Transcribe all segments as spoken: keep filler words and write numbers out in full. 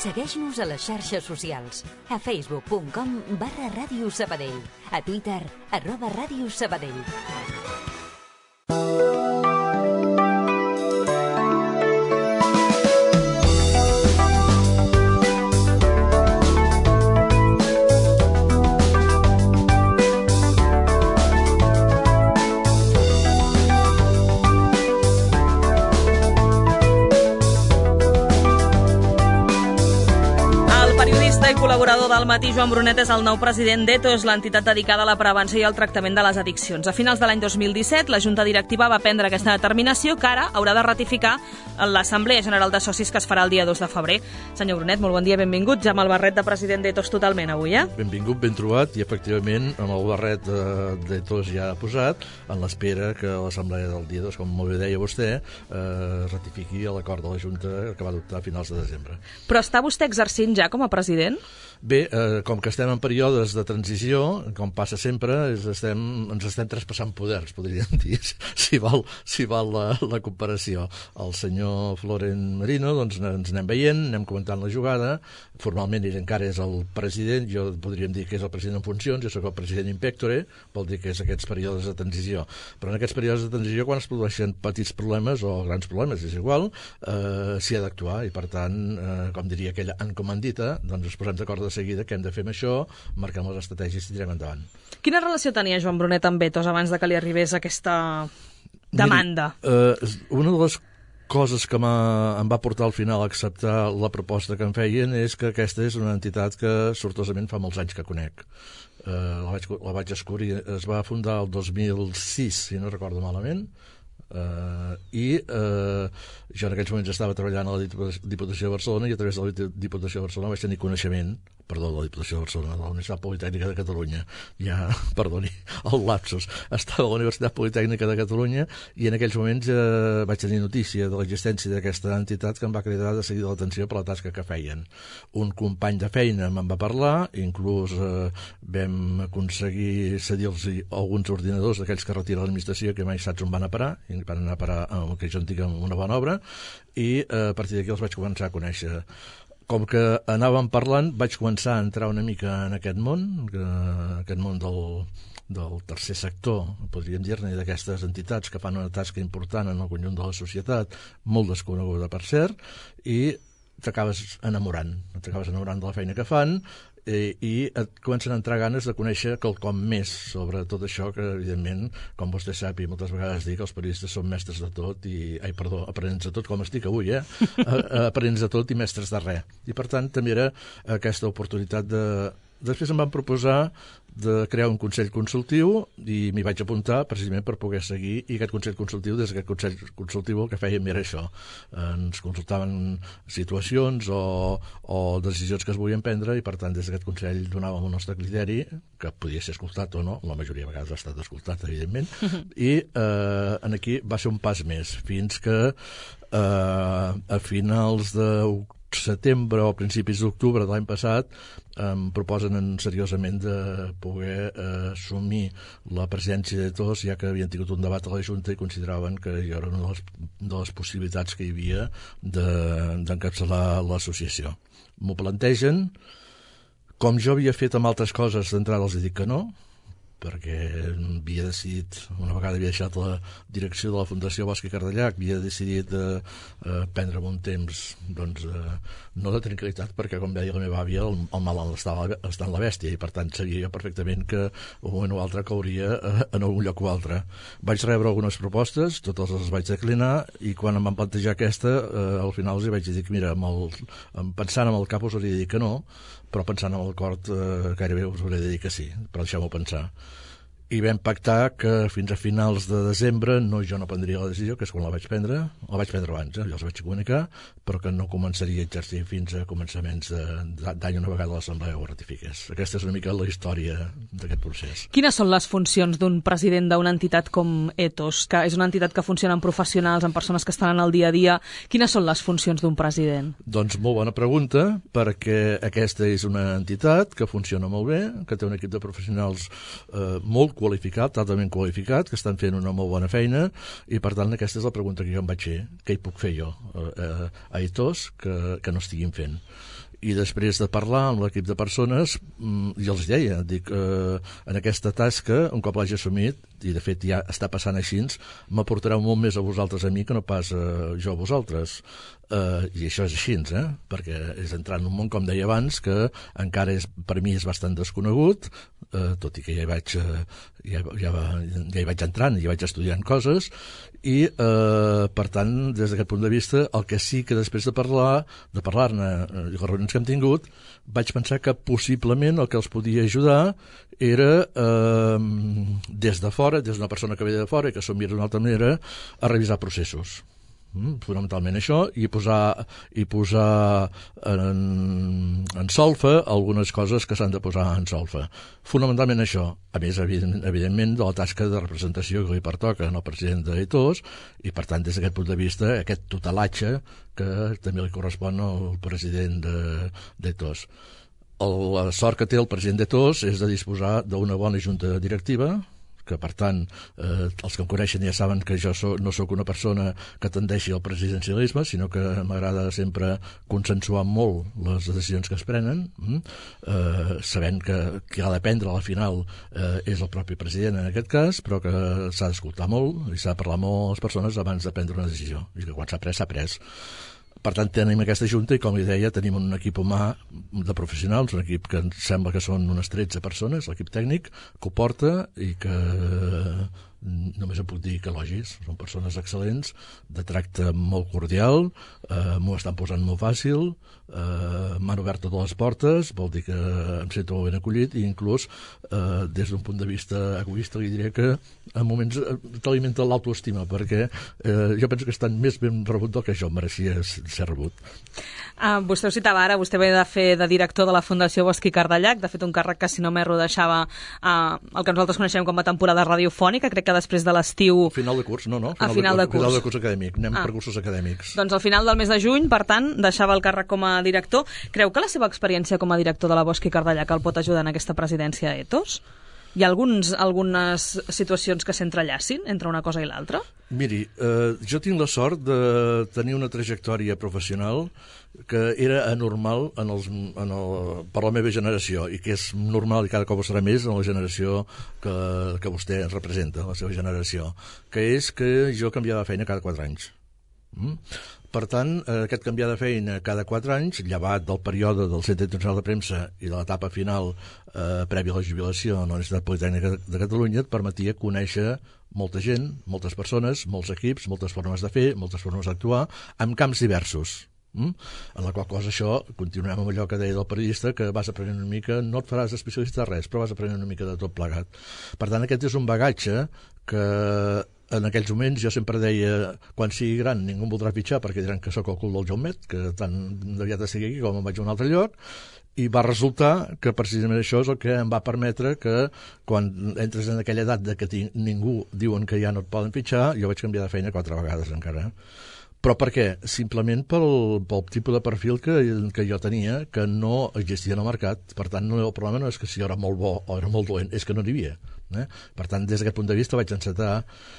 Segueix-nos a les xarxes socials, a facebook punt com barra Ràdio Sabadell, a Twitter, arroba Ràdio Sabadell. Col·laborador del Matí, Joan Brunet és el nou president d'Ethos, l'entitat dedicada a la prevenció i al tractament de les addiccions. A finals de l'any dos mil disset, la Junta Directiva va prendre aquesta determinació que ara haurà de ratificar l'Assemblea General de Socis que es farà el dia dos de febrer. Senyor Brunet, molt bon dia, benvingut. Ja amb el barret de president d'Ethos totalment avui, eh? Benvingut, ben trobat, i efectivament amb el barret d'Ethos ja posat, en l'espera que l'Assemblea del dia dos, com molt bé deia vostè, eh, ratifiqui l'acord de la Junta que va adoptar a finals de desembre. Però està vostè exercint ja com a president? Bé, eh, com que estem en períodes de transició, com passa sempre, és, estem, ens estem traspassant poders, podríem dir, si val, si val la, la comparació. El senyor Florent Marino, doncs ens anem veient, anem comentant la jugada, formalment ell encara és el president, jo podríem dir que és el president en funcions, jo soc el president in pectore, vol dir que és aquests períodes de transició. Però en aquests períodes de transició, quan es produeixen petits problemes o grans problemes, és igual, eh, s'hi ha d'actuar, i per tant, eh, com diria aquella encomandita, doncs ens posem d'acord de seguida que hem de fer amb això, marquem les estratègies i tirem endavant. Quina relació tenia Joan Brunet amb Ethos abans de que li arribés aquesta demanda? Miri, eh, una de les coses que em va portar al final a acceptar la proposta que em feien és que aquesta és una entitat que sortosament fa molts anys que conec. Eh, la, vaig, la vaig descobrir, es va fundar el dos mil sis, si no recordo malament, Uh, i uh, jo en aquells moments estava treballant a la Diputació de Barcelona i a través de la Diputació de Barcelona vaig tenir coneixement, perdó, de la Diputació de Barcelona, de la Universitat Politècnica de Catalunya, ja, perdoni, el lapsus, estava a la Universitat Politècnica de Catalunya i en aquells moments uh, vaig tenir notícia de l'existència d'aquesta entitat que em va cridar de seguida l'atenció per la tasca que feien. Un company de feina me'n va parlar, inclús uh, vam aconseguir cedir-los alguns ordinadors d'aquells que retira l'administració que mai saps on van a parar, i van anar a parar amb el que jo en dic una bona obra, i eh, a partir d'aquí els vaig començar a conèixer. Com que anàvem parlant, vaig començar a entrar una mica en aquest món, que, aquest món del, del tercer sector, podríem dir-ne, d'aquestes entitats que fan una tasca important en el conjunt de la societat, molt desconeguda per cert, i t'acabes enamorant, t'acabes enamorant de la feina que fan, i, i et comencen a entrar ganes de conèixer quelcom més sobre tot això que, evidentment, com vostè sap i moltes vegades dic, els periodistes són mestres de tot i, ai, perdó, aprenents de tot, com estic avui, eh? Aprenents de tot i mestres de res. I, per tant, també era aquesta oportunitat de... Després em van proposar de crear un consell consultiu i m'hi vaig apuntar precisament per poder seguir, i aquest consell consultiu, des d'aquest consell consultiu el que fèiem era això, ens consultaven situacions o, o decisions que es volien prendre i per tant des d'aquest consell donàvem el nostre criteri, que podia ser escoltat o no, la majoria de vegades ha estat escoltat evidentment, i eh, en aquí va ser un pas més, fins que eh, a finals de setembre o principis d'octubre de l'any passat em proposen seriosament de poder eh, assumir la presidència d'Ethos, ja que havien tingut un debat a la Junta i consideraven que jo era una de les, de les possibilitats que hi havia d'encapçalar de, l'associació. M'ho plantegen, com jo havia fet amb altres coses d'entrada els dic que no, perquè havia decidit, una vegada havia deixat la direcció de la Fundació Bosch i Cardellac, havia decidit eh, eh, prendre'm un temps, doncs, eh, no de tranquil·litat, perquè, com deia la meva àvia, el, el mal està, està en la bèstia, i per tant sabia jo perfectament que un moment o altre cauria eh, en algun lloc o altre. Vaig rebre algunes propostes, totes les vaig declinar, i quan em van plantejar aquesta, eh, al final els vaig dir que, mira, amb el, pensant amb el cap us hauria de dir que no, però pensant en el cor eh, gairebé us hauré de dir que sí, però deixeu-m'ho pensar. I vam pactar que fins a finals de desembre no, jo no prendria la decisió, que és quan la vaig prendre, la vaig prendre abans, eh? Jo els vaig comunicar, però que no començaria a exercir fins a començaments d'any una vegada l'Assemblea ho ratifiqués. Aquesta és una mica la història d'aquest procés. Quines són les funcions d'un president d'una entitat com Ethos, que és una entitat que funciona amb professionals, amb persones que estan en el dia a dia? Quines són les funcions d'un president? Doncs molt bona pregunta, perquè aquesta és una entitat que funciona molt bé, que té un equip de professionals eh, molt qualificat, altament qualificat, que estan fent una molt bona feina, i per tant aquesta és la pregunta que jo em vaig fer. Què hi puc fer jo eh, a Ethos que, que no estiguin fent? i després de parlar amb l'equip de persones, i els deia, dic, eh, en aquesta tasca, un cop l'hagi assumit, i de fet ja està passant així, m'aportareu molt més a vosaltres a mi que no pas a jo a vosaltres. Uh, I això és així, eh? Perquè és entrar en un món, com deia abans, que encara és, per mi és bastant desconegut, uh, tot i que ja hi vaig, uh, ja, ja, ja hi vaig entrant, ja vaig estudiant coses, i uh, per tant, des d'aquest punt de vista, el que sí que després de parlar, de parlar-ne, uh, i les reunions que hem tingut, vaig pensar que possiblement el que els podia ajudar era uh, des de fora, des d'una persona que ve de fora i que s'ho mira d'una altra manera, a revisar processos. Mm, fonamentalment això, i posar, i posar en, en solfa algunes coses que s'han de posar en solfa. Fonamentalment això, a més, evident, evidentment, de la tasca de representació que li pertoca al president d'Aetos, i per tant, des d'aquest punt de vista, aquest tutelatge que també li correspon al president d'Aetos. La sort que té el president d'Aetos és de disposar d'una bona junta directiva, que per tant, eh, els que em coneixen ja saben que jo so, no sóc una persona que tendeixi al presidencialisme, sinó que m'agrada sempre consensuar molt les decisions que es prenen, mm? eh, sabent que qui ha de prendre a la final eh, és el propi president en aquest cas, però que s'ha d'escoltar molt i s'ha de parlar molt a les persones abans de prendre una decisió, i que quan s'ha pres, s'ha pres. Per tant, tenim aquesta junta i, com li deia, tenim un equip humà de professionals, un equip que em sembla que són unes tretze persones, l'equip tècnic, que ho porta i que només em puc dir que elogis. Són persones excel·lents, de tracte molt cordial, eh, m'ho estan posant molt fàcil, eh, m'han obert totes les portes, vol dir que em sento molt ben acollit, i inclús eh, des d'un punt de vista egoista li diré que en moments t'alimenta l'autoestima, perquè eh, jo penso que estan més ben rebut del que jo mereixia ser rebut. Uh, vostè ho citava ara, vostè ve de fer de director de la Fundació Bosch i Cardellac, de fet un càrrec que, si no m'erro, deixava uh, el que nosaltres coneixem com a temporada radiofònica, crec que després de l'estiu... Final de curs, no, no. Final a final de, de curs. Final de curs acadèmic, anem ah. per cursos acadèmics. Doncs al final del mes de juny, per tant, deixava el càrrec com a director. Creu que la seva experiència com a director de la Bosch i Cardellac el pot ajudar en aquesta presidència d'Aetos? Hi ha alguns, algunes situacions que s'entrellacin entre una cosa i l'altra? Miri, eh, jo tinc la sort de tenir una trajectòria professional que era anormal en els, en el, per la meva generació, i que és normal i cada cop ho serà més en la generació que, que vostè representa, la seva generació, que és que jo canviava de feina cada quatre anys. Mm? Per tant, aquest canviar de feina cada quatre anys, llevat del període del Centre Internacional de Premsa i de l'etapa final eh, prèvia a la jubilació a la Universitat Politècnica de Catalunya, et permetia conèixer molta gent, moltes persones, molts equips, moltes formes de fer, moltes formes d'actuar, en camps diversos. Mm? En la qual cosa això, continuem amb allò que deia del periodista, que vas aprenent una mica, no et faràs especialista de res, però vas aprenent una mica de tot plegat. Per tant, aquest és un bagatge que en aquells moments jo sempre deia, quan sigui gran ningú em voldrà fitxar perquè diran que sóc el cul del Jaumet, que tan aviat estigui aquí com em vaig a un altre lloc, i va resultar que precisament això és el que em va permetre que quan entres en aquella edat de que ningú diuen que ja no et poden fitxar, jo vaig canviar de feina quatre vegades encara. Però per què? Simplement pel, pel tipus de perfil que, que jo tenia, que no existia en el mercat. Per tant, no, el problema no és que si era molt bo o era molt dolent, és que no n'hi havia. Eh? Per tant, des d'aquest punt de vista vaig encetar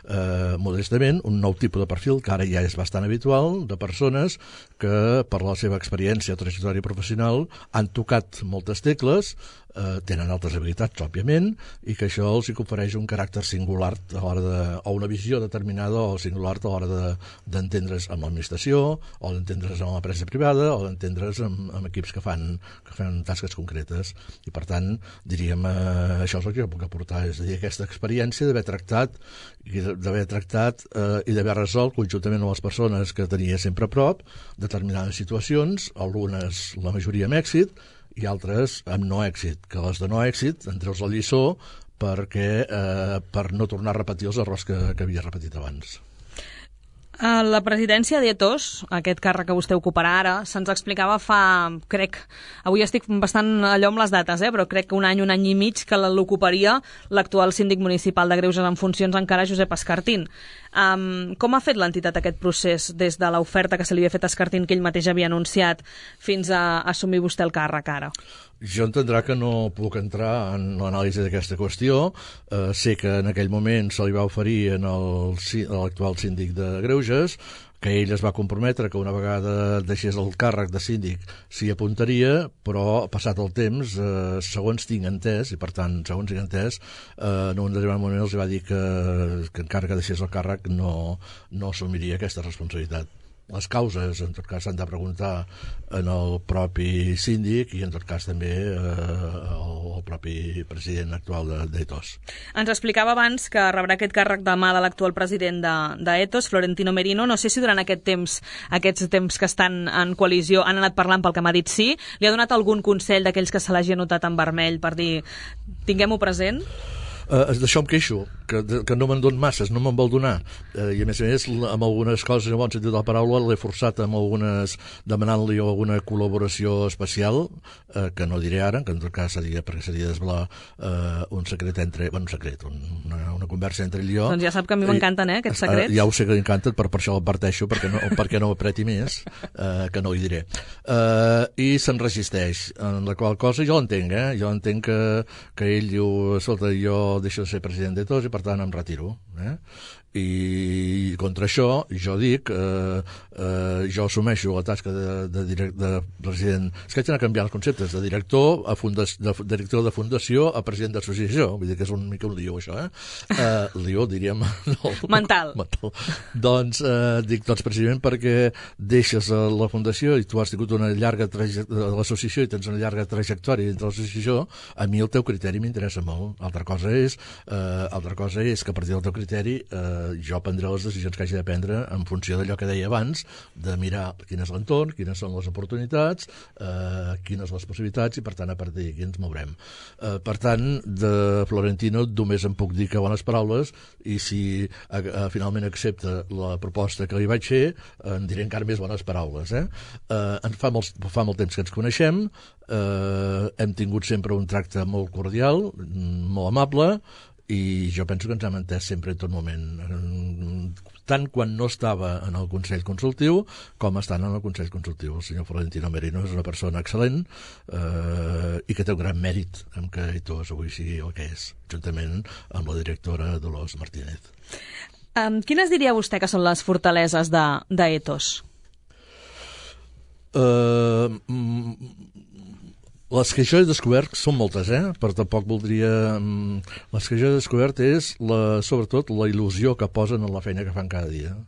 eh, modestament un nou tipus de perfil que ara ja és bastant habitual, de persones que per la seva experiència o trajectòria professional han tocat moltes tecles, eh, tenen altres habilitats, òbviament, i que això els hi confereix un caràcter singular a l'hora de, o una visió determinada o singular a l'hora de, d'entendre's amb l'administració, o d'entendre's amb l'empresa privada, o d'entendre's amb, amb equips que fan, que fan tasques concretes. I per tant, diríem, eh, això és el que jo puc aportar, és a dir, aquesta experiència d'haver tractat i d'haver tractat eh, i d'haver resolt conjuntament amb les persones que tenia sempre a prop determinades situacions, algunes, la majoria amb èxit, i altres amb no èxit, que les de no èxit en treus la lliçó perquè, eh, per no tornar a repetir els errors que, que havia repetit abans. Uh, la presidència d'Aetos, aquest càrrec que vostè ocuparà ara, se'ns explicava fa, crec, avui estic bastant allò amb les dates, eh, però crec que un any, un any i mig que l'ocuparia l'actual síndic municipal de Greuges en funcions encara, Josep Escartín. Um, com ha fet l'entitat aquest procés des de l'oferta que se li havia fet a Escartín, que ell mateix havia anunciat, fins a assumir vostè el càrrec ara? Jo entendrà que no puc entrar en l'anàlisi d'aquesta qüestió. Eh, sé que en aquell moment se li va oferir en el, a l'actual síndic de Greuges que ell es va comprometre que una vegada deixés el càrrec de síndic s'hi apuntaria, però passat el temps, eh, segons tinc entès, i per tant, segons tinc entès, eh, en un determinat moment els va dir que, que encara que deixés el càrrec no, no assumiria aquesta responsabilitat. Les causes, en tot cas, s'han de preguntar en el propi síndic i, en tot cas, també eh, el, el propi president actual d'Ethos. Ens explicava abans que rebrà aquest càrrec de mà de l'actual president d'Ethos, Florentino Merino. No sé si durant aquest temps, aquests temps que estan en coalició han anat parlant pel que m'ha dit sí. Li ha donat algun consell d'aquells que se l'hagi anotat en vermell per dir tinguem-ho present? Uh, d'això em queixo, que, que no me'n don masses, no me'n vol donar, uh, i a més a més amb algunes coses, en bon sentit de la paraula, l'he forçat amb algunes, demanant-li alguna col·laboració especial, uh, que no diré ara, que en tot cas seria, perquè seria desvelar uh, un secret entre, bueno, un secret, un, una, una conversa entre ell i jo. Doncs ja sap que a mi m'encanten, eh, aquests secrets. Uh, ja ho sé que m'encanten, però per això l'adverteixo, perquè no, perquè no apreti més, uh, que no hi diré. Uh, I se'n resisteix, en la qual cosa jo l'entenc, eh, jo entenc que, que ell diu, escolta, jo deixo de ser president de tots i per tant em retiro, eh? I contra això jo dic eh, eh, jo assumeixo la tasca de, de, direct, de president, és que haig d'anar canviant els conceptes, de director a funda, de director de fundació a president d'associació, vull dir que és un mica un lío això, eh? eh lío diríem no, mental. mental doncs eh, dic doncs precisament perquè deixes la fundació i tu has tingut una llarga trajectòria de l'associació i tens una llarga trajectòria dintre l'associació, a mi el teu criteri m'interessa molt, altra cosa és eh, altra cosa és que a partir del teu criteri eh, jo prendré les decisions que hagi de prendre en funció d'allò que deia abans, de mirar quin és l'entorn, quines són les oportunitats, eh, quines les possibilitats i per tant a partir d'aquí ens mourem. Eh, per tant, de Florentino només em puc dir que bones paraules i si eh, finalment accepta la proposta que li vaig fer, en diré encara més bones paraules. Eh? Eh, en fa, molt, fa molt temps que ens coneixem, eh, hem tingut sempre un tracte molt cordial, molt amable, i jo penso que ens hem entès sempre en tot moment, tant quan no estava en el Consell Consultiu com estant en el Consell Consultiu. El senyor Florentino Merino és una persona excel·lent eh, i que té un gran mèrit en que Ethos avui sigui el que és, juntament amb la directora Dolors Martínez. Um, quines diria vostè que són les fortaleses d'Ethos? Uh, les que jo he descobert són moltes, eh? però tampoc voldria... Les que jo he descobert és, la, sobretot, la il·lusió que posen en la feina que fan cada dia.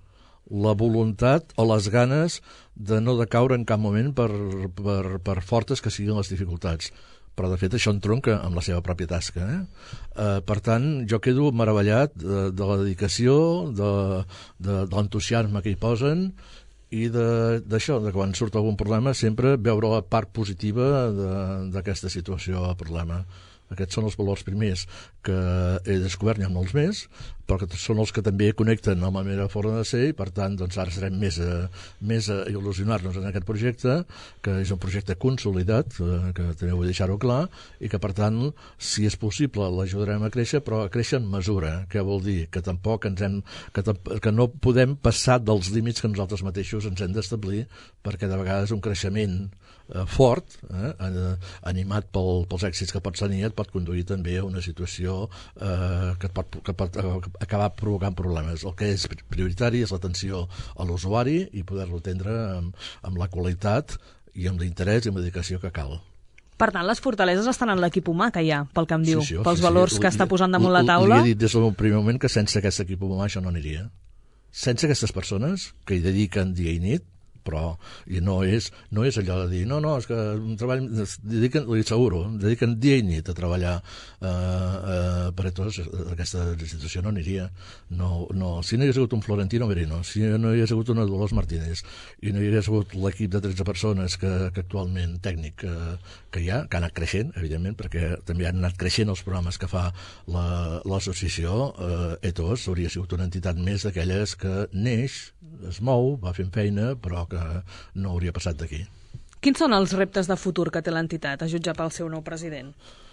La voluntat o les ganes de no decaure en cap moment per, per, per fortes que siguin les dificultats. Però, de fet, això entronca amb la seva pròpia tasca. Eh? Uh, per tant, jo quedo meravellat de, de la dedicació, de, de, de l'entusiasme que hi posen, i d'això, de, de quan surt algun problema, sempre veure la part positiva d'aquesta situació o problema. Aquests són els valors primers que he descobert, n'hi ha molts més, però que són els que també connecten amb la meva forma de ser i, per tant, doncs ara serem més a, més a il·lusionar-nos en aquest projecte, que és un projecte consolidat, que també vull deixar-ho clar, i que, per tant, si és possible, l'ajudarem a créixer, però a créixer en mesura. Què vol dir? Que tampoc ens hem... Que, que no podem passar dels límits que nosaltres mateixos ens hem d'establir, perquè de vegades un creixement eh, fort, eh, animat pel, pels èxits que pots tenir, et pot conduir també a una situació eh, que, et pot, que pot acabar provocant problemes. El que és prioritari és l'atenció a l'usuari i poder-lo atendre amb, amb la qualitat i amb l'interès i amb la dedicació que cal. Per tant, les fortaleses estan en l'equip humà que hi ha, pel que em diu, sí, sí, pels sí, valors sí. que està posant damunt la taula. Li he dit des del primer moment que sense aquest equip humà això no aniria. Sense aquestes persones que hi dediquen dia i nit, però i no, és, no és allò de dir no, no, és que treball, dediquen, li asseguro, dediquen dia i nit a treballar eh, eh, per a tots, aquesta institució no aniria. No, no. Si no hi hagués hagut un Florentino Merino, si no hi hagués hagut una Dolors Martínez i no hi hagués hagut l'equip de tretze persones que, que actualment tècnic que, que hi ha, que ha anat creixent, evidentment, perquè també han anat creixent els programes que fa l'associació, la, eh, Ethos hauria sigut una entitat més d'aquelles que neix, es mou, va fent feina, però que no hauria passat d'aquí. Quins són els reptes de futur que té l'entitat, a jutjar pel seu nou president?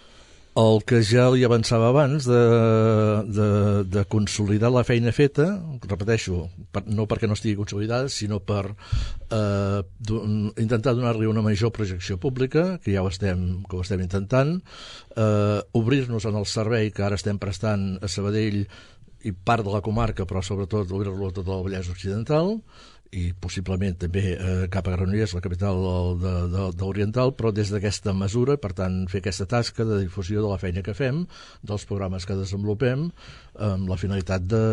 El que ja li avançava abans de, de, de consolidar la feina feta, repeteixo, per, no perquè no estigui consolidada, sinó per eh, don, intentar donar-li una major projecció pública, que ja ho estem, que ho estem intentant, eh, obrir-nos en el servei que ara estem prestant a Sabadell i part de la comarca, però sobretot obrir-lo tot el Vallès Occidental, i possiblement també eh, cap a Granollers, la capital de, de, de l'Oriental, però des d'aquesta mesura, per tant, fer aquesta tasca de difusió de la feina que fem, dels programes que desenvolupem, amb la finalitat de,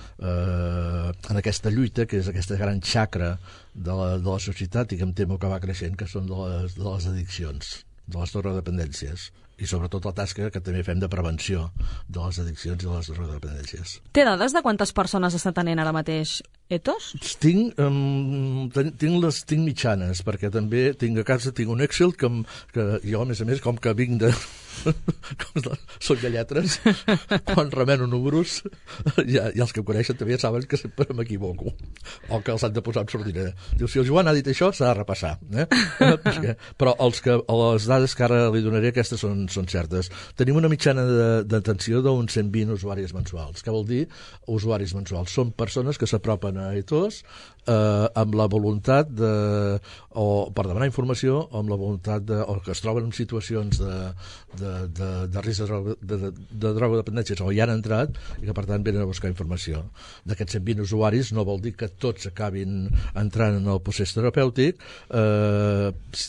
eh, en aquesta lluita, que és aquesta gran xacra de la, de la societat i que em temo que va creixent, que són de les, de les addiccions, de les drogodependències, i sobretot la tasca que també fem de prevenció de les addiccions i de les drogodependències. Té dades de quantes persones està tenint ara mateix Ethos? Tinc, um, tinc les tinc mitjanes, perquè també tinc a casa tinc un Excel que, que jo, a més a més, com que vinc de... com de soc de lletres, quan remeno números, ja, ja els que em coneixen també saben que sempre m'equivoco, o que els han de posar en sordina. Diu, si el Joan ha dit això, s'ha de repassar. Eh? Però els que, les dades que ara li donaré, aquestes són, són certes. Tenim una mitjana d'atenció d'uns cent vint usuaris mensuals. Què vol dir usuaris mensuals? Són persones que s'apropen a Ethos eh, amb la voluntat de, o per demanar informació, o amb la voluntat de, o que es troben en situacions de, de, de, de risc de, droga, de, de, de drogodependències o hi han entrat i que per tant venen a buscar informació. D'aquests cent vint usuaris no vol dir que tots acabin entrant en el procés terapèutic eh,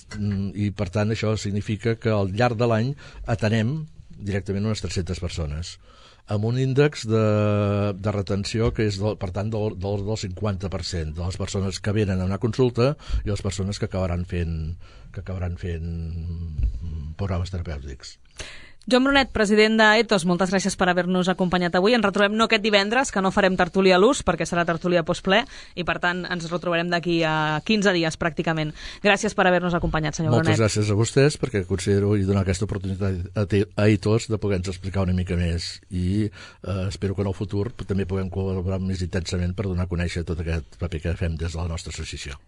i per tant això significa que al llarg de l'any atenem directament unes tres-centes persones amb un índex de, de retenció que és, del, per tant, del, del, del cinquanta per cent de les persones que venen a una consulta i les persones que acabaran fent, que acabaran fent programes terapèutics. Joan Brunet, president d'Ethos, moltes gràcies per haver-nos acompanyat avui. Ens retrobem no aquest divendres, que no farem tertúlia a l'ús, perquè serà tertúlia postple, i per tant ens retrobarem d'aquí a quinze dies, pràcticament. Gràcies per haver-nos acompanyat, senyor Moltes Brunet. Moltes gràcies a vostès, perquè considero i donar aquesta oportunitat a Ethos de poder-nos explicar una mica més, i eh, espero que en el futur també puguem col·laborar més intensament per donar a conèixer tot aquest paper que fem des de la nostra associació.